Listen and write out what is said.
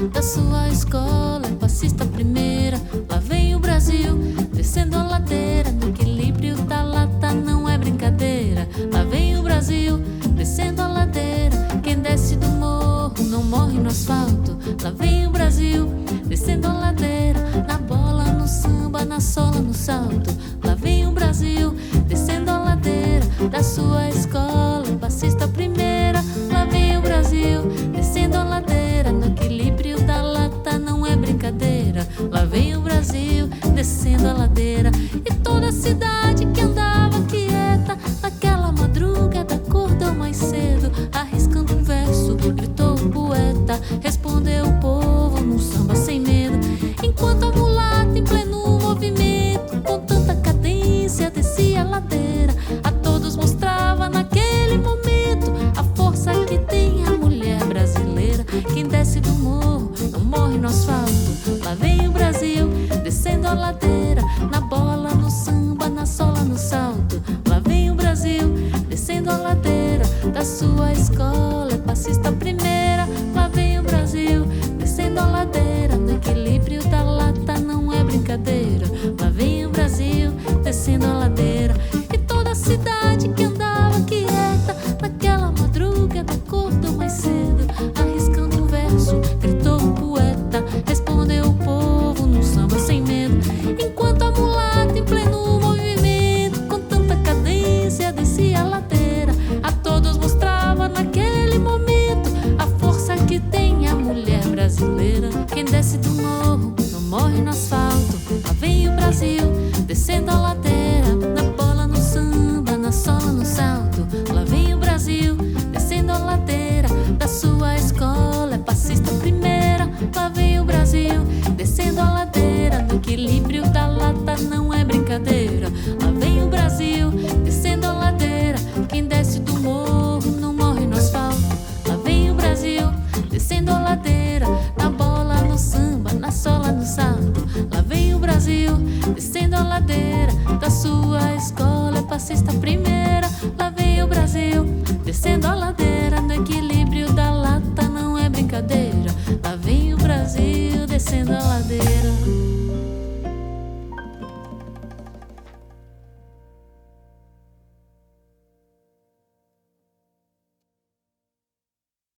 da sua escola, é passista primeira. Lá vem o Brasil, descendo a ladeira, no equilíbrio da lata não é brincadeira. Lá vem o Brasil, descendo a ladeira, quem desce do morro não morre no asfalto. Lá vem o Brasil, descendo a ladeira, na bola, no samba, na sola, no salto. Lá vem o Brasil, descendo a ladeira, da sua escola, é passista primeira. Lá vem o Brasil, descendo a ladeira, no equilíbrio da lata não é brincadeira. Lá vem o Brasil, descendo a ladeira, e toda a cidade que andava quieta naquela madrugada acordou mais cedo, arriscando um verso, gritou o poeta, respondeu o povo num samba sem medo, enquanto a mulata em pleno movimento, com tanta cadência descia a ladeira, a todos mostrava naquele momento a força que tem a mulher brasileira. Quem desce do morro não morre no asfalto. Lá vem o Brasil, descendo a ladeira, na bola, no samba, na sola, no salto. Lá vem o Brasil, descendo a ladeira, da sua escola, é passista